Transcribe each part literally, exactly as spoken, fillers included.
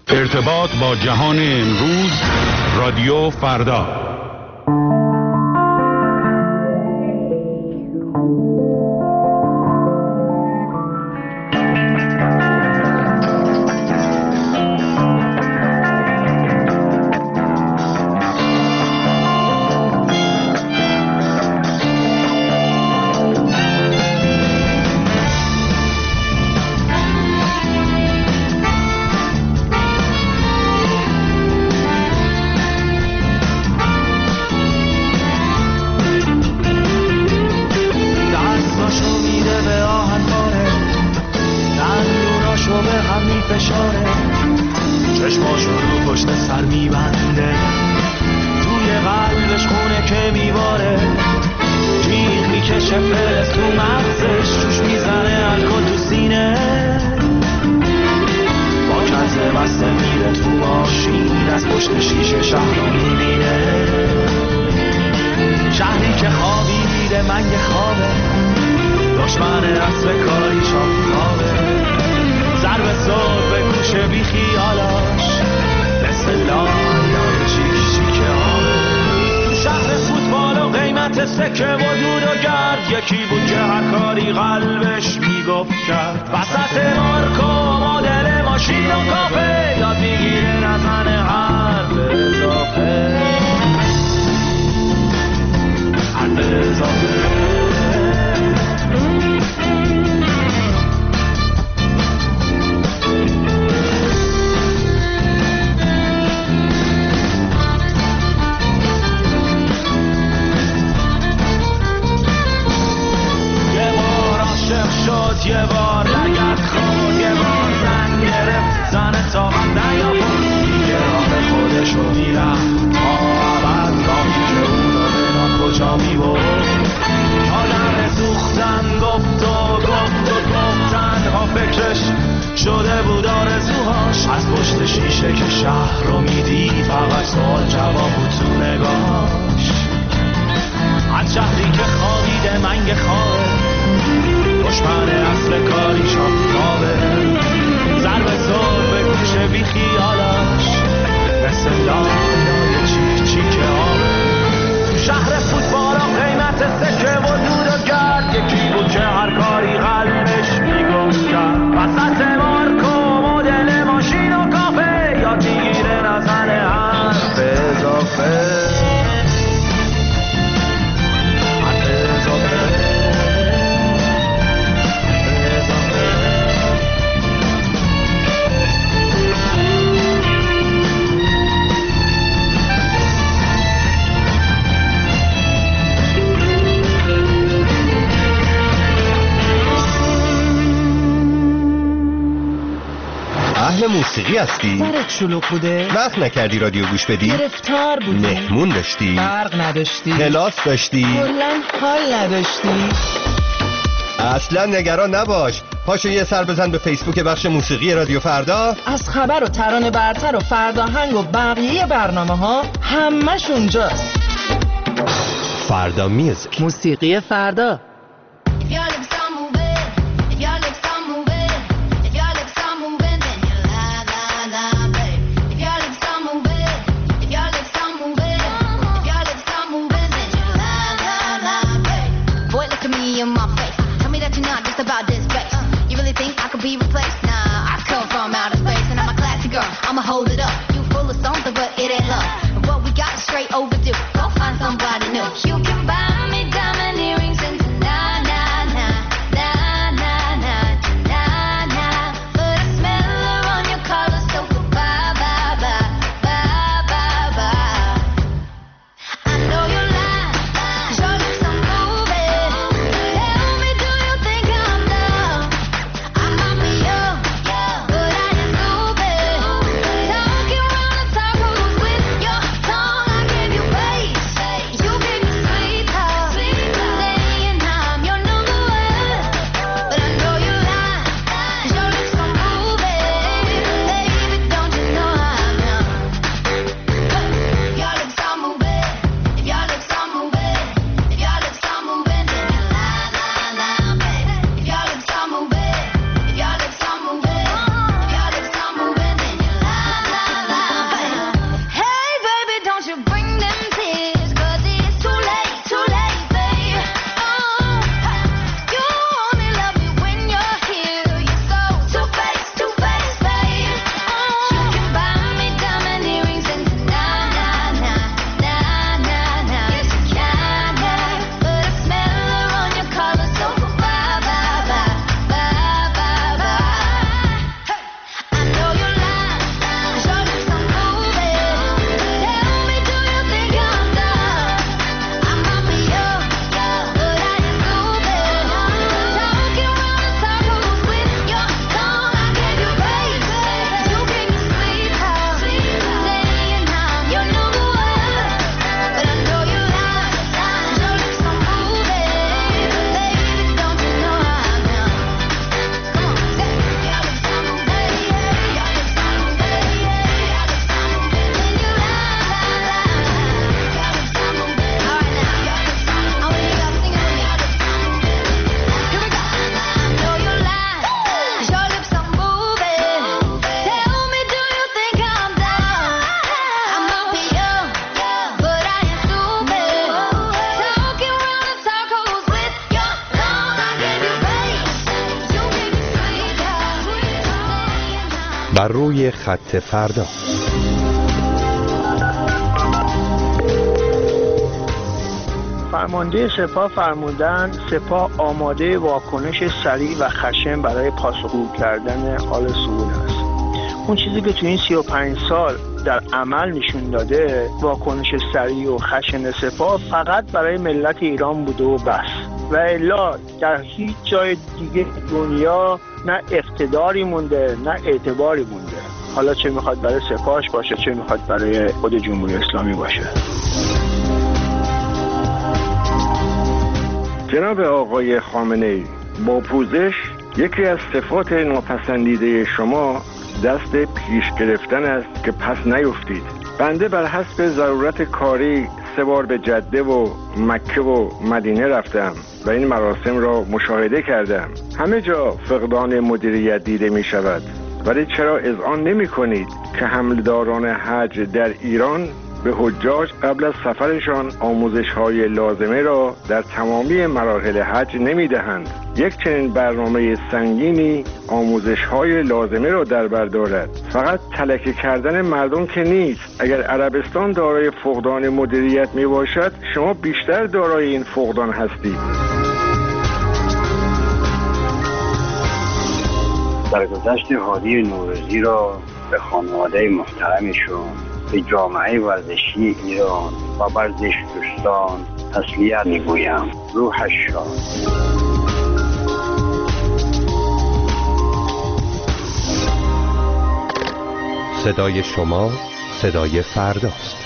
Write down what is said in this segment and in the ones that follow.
ارتباط با جهان امروز، رادیو فردا. موسیقی هستی؟ سرت شلوغ بوده؟ وقت نکردی رادیو گوش بدی؟ گرفتار بودی؟ مهمون داشتی؟ برق نداشتی؟ کلاس داشتی؟ کلاً حال نداشتی؟ اصلا نگران نباش، پاشو یه سر بزن به فیسبوک بخش موسیقی رادیو فردا. از خبر و ترانه برتر و فرداهنگ و بقیه برنامه ها همش اونجاست. فردا میوزیک، موسیقی فردا. I'ma hold it up. You full of something, but it ain't love. What we got is straight overdue. Go find somebody new. You can buy me diamond earrings and na na na. بر روی خط فردا. فرمانده سپاه فرمودند سپاه آماده واکنش سریع و خشن برای پاسخگو کردن حال صهیون است. اون چیزی که تو این سی و پنج سال در عمل نشون داده واکنش سریع و خشن سپاه فقط برای ملت ایران بوده و بس، و الا در هیچ جای دیگه دنیا نه اقتداری مونده نه اعتباری مونده، حالا چه میخواد برای سپاهش باشه چه میخواد برای خود جمهوری اسلامی باشه. جناب آقای خامنه‌ای، با پوزش یکی از صفات ناپسندیده شما دست پیش گرفتن است که پس نیفتید. بنده بر حسب ضرورت کاری سه بار به جده و مکه و مدینه رفتم و این مراسم را مشاهده کردم. همه جا فقدان مدیریت دیده می شود، ولی چرا اذعان نمی کنید که حملداران حج در ایران به حجاج قبل از سفرشان آموزش‌های لازمه را در تمامی مراحل حج نمی‌دهند؟ یک چنین برنامه سنگینی آموزش‌های لازمه را در بر دارد. فقط تلکه کردن مردم که نیست. اگر عربستان دارای فقدان مدیریت میباشد، شما بیشتر دارای این فقدان هستید. درگذشت هادی نوروزی را به خانواده محترمشون، به جامعه ورزشی ایران و ورزش دوستان تسلیت میگویم. روحش شاد. صدای شما صدای فرداست.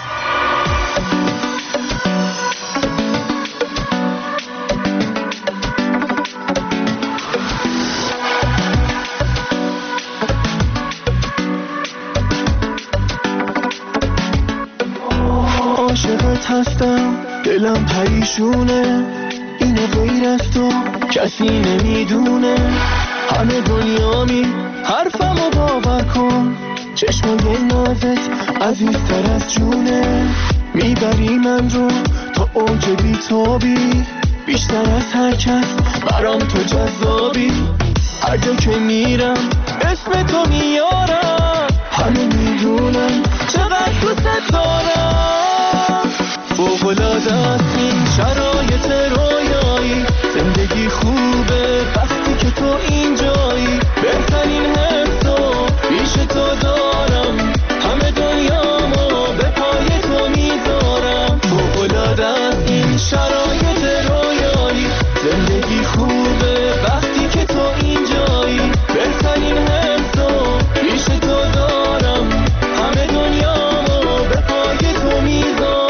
عاشقت هستم، دلم پریشونه، اینو غیر از تو کسی نمیدونه. همه دنیامی حرفمو باور کن، چشمای نازت عزیزتر از جونه. میبری من رو تا اوج بیتابی، بیشتر از هر کس برام تو جذابی. هر جا که میرم اسم تو میارم، همه میدونم چقدر دوست دارم. فوق‌العاده است این شرایط رویایی، زندگی خوبه وقتی که تو اینجایی. بهترین حسو پیش تو دارم، همه دنیامو به پای تو میذارم. فوق‌العاده است این شرایط رویایی، زندگی خوبه وقتی که تو اینجایی. بهترین حسو پیش تو دارم، همه دنیامو به پای تو میذارم.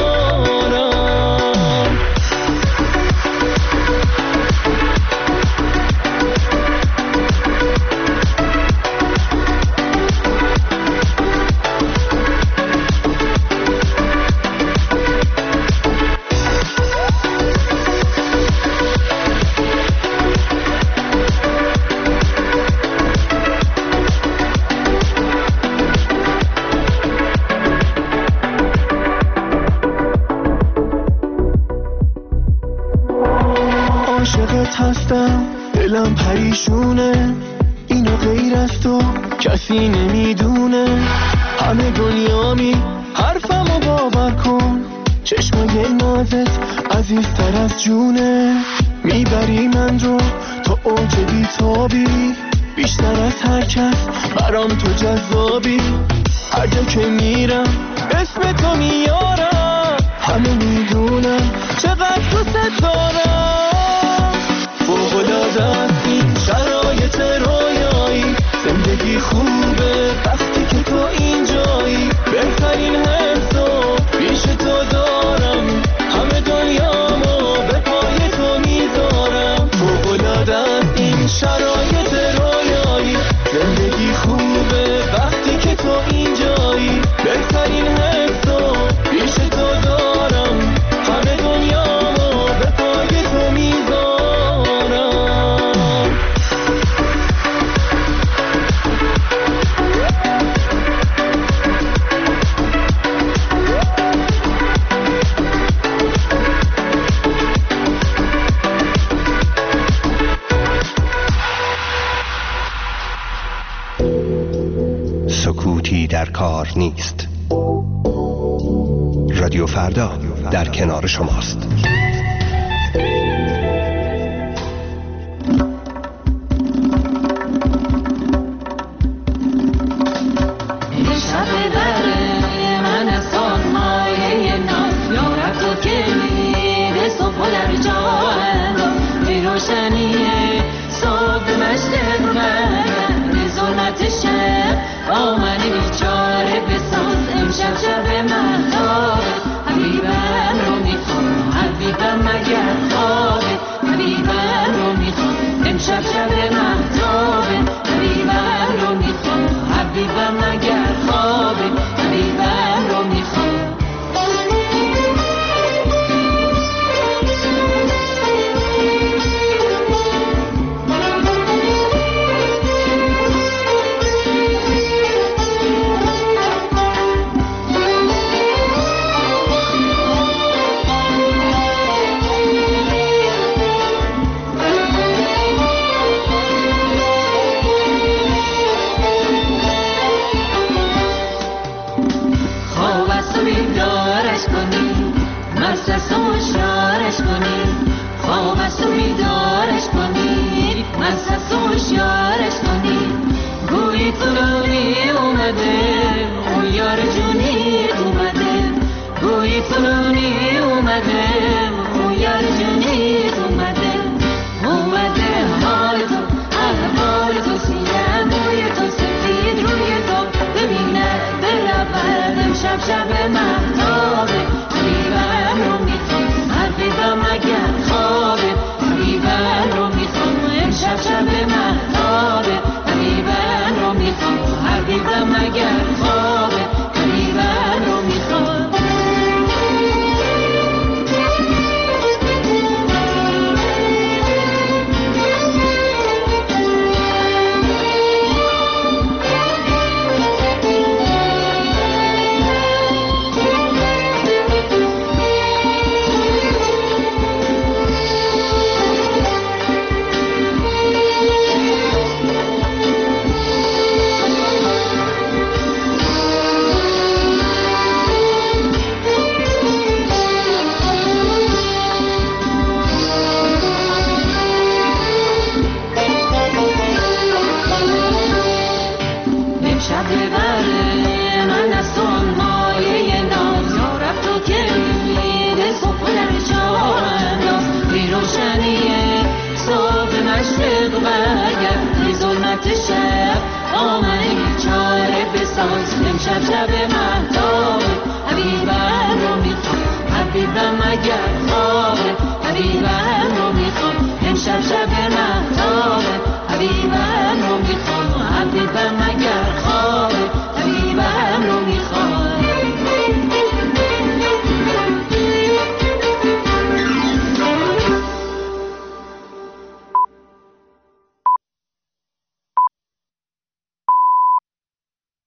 عاشقت هستم، دلم پریشونه، اینو غیر از تو کسی نمیدونه. همه دنیامی حرفمو باور کن، چشمای نازت عزیزتر از جونه. میبری من رو تا اوج بیتابی، بیشتر از هر کس برام تو جذابی. هر جا که میرم اسم تو میارم، همه میدونم چقدر دوست دارم. فوق‌العاده است این شرایط رویایی، زندگی خوبه وقتی که تو اینجایی. بهترین حسو پیش تو دارم، همه دنیامو به پای تو میذارم. فوق‌العاده است این شرایط رویایی، زندگی خوبه وقتی که تو اینجایی. بهترین حسو پیش تو دارم، همه دنیامو به پای تو میذارم. سکوتی در کار نیست. رادیو فردا در کنار شماست. شب بر